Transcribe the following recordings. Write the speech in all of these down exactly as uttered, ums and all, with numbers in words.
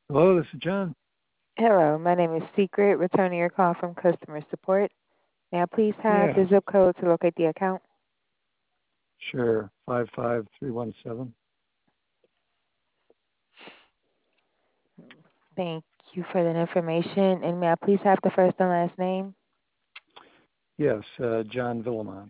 Hello, this is John. Hello, my name is Secret, returning your call from customer support. May I please have Yeah, the zip code to locate the account? sure. Five five three one seven. Thank you for that information. And may I please have the first and last name? Yes, uh, John Villamont.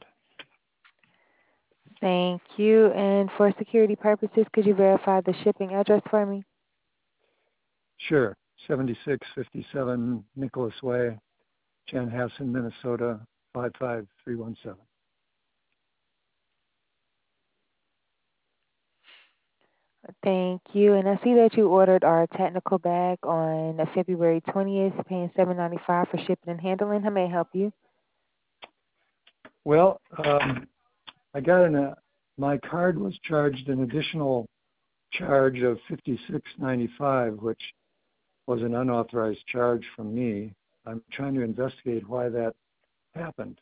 Thank you. And for security purposes, could you verify the shipping address for me? Sure. Seventy-six fifty-seven Nicholas Way, Chanhassen, Minnesota. Five five three one seven. Thank you. And I see that you ordered our technical bag on February twentieth, paying seven ninety-five for shipping and handling. How may I help you? Well, um, I got an. Uh, my card was charged an additional charge of fifty-six ninety-five, which was an unauthorized charge from me. I'm trying to investigate why that happened.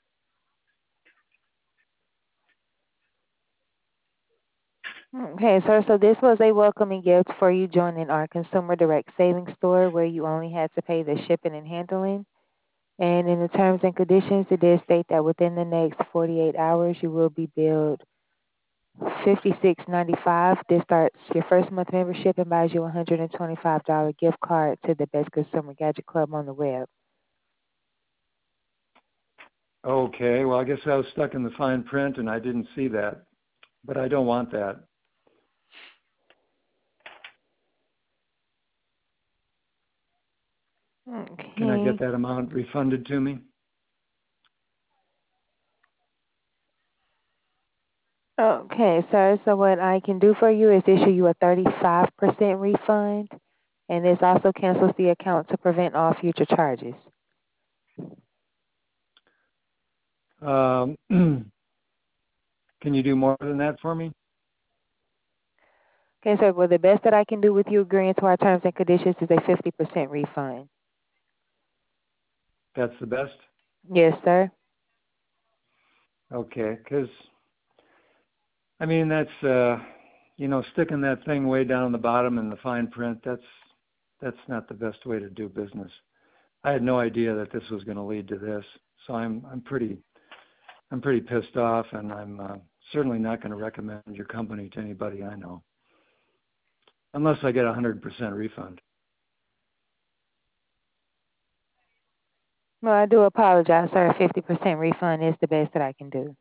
Okay, sir. So this was a welcoming gift for you joining our Consumer Direct Savings Store where you only had to pay the shipping and handling. And in the terms and conditions, it did state that within the next forty-eight hours, you will be billed fifty-six ninety-five. This starts your first month membership and buys you a one hundred twenty-five dollars gift card to the Best Consumer Gadget Club on the web. Okay, well, I guess I was stuck in the fine print and I didn't see that, but I don't want that. Can I get Okay. that amount refunded to me? Okay, sir. So what I can do for you is issue you a thirty-five percent refund, and this also cancels the account to prevent all future charges. Um, can you do more than that for me? Okay, sir. Well, the best that I can do with you agreeing to our terms and conditions is a fifty percent refund. That's the best? Yes, sir. Okay, because, I mean, that's, uh, you know, sticking that thing way down the bottom in the fine print, that's, that's not the best way to do business. I had no idea that this was going to lead to this, so I'm, I'm pretty, I'm pretty pissed off, and I'm uh, certainly not going to recommend your company to anybody I know, unless I get a one hundred percent refund. Well, I do apologize, sir. A fifty percent refund is the best that I can do.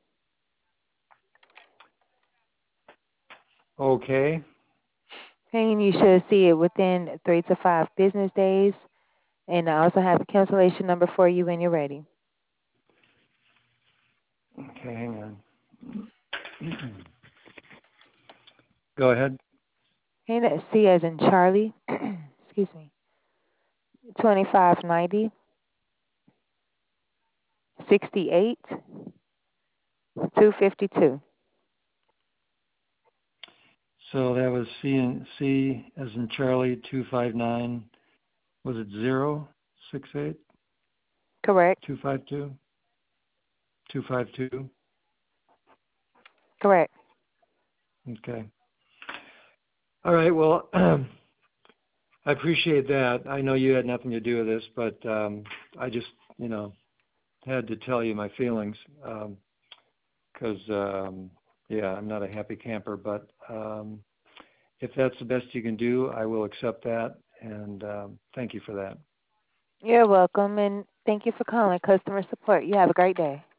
Okay. And you should see it within three to five business days. And I also have a cancellation number for you when you're ready. Okay, hang on. Go ahead. Okay, that's C as in Charlie. Excuse me. Twenty-five ninety sixty-eight two fifty-two. So that was C and C as in Charlie two five nine. Was it zero six eight Correct. two five two two five two? Correct. Okay. All right. Well, I appreciate that. I know you had nothing to do with this, but um, I just, you know, had to tell you my feelings because, um, um, yeah, I'm not a happy camper. But um, if that's the best you can do, I will accept that. And um, thank you for that. You're welcome. And thank you for calling customer support. You have a great day.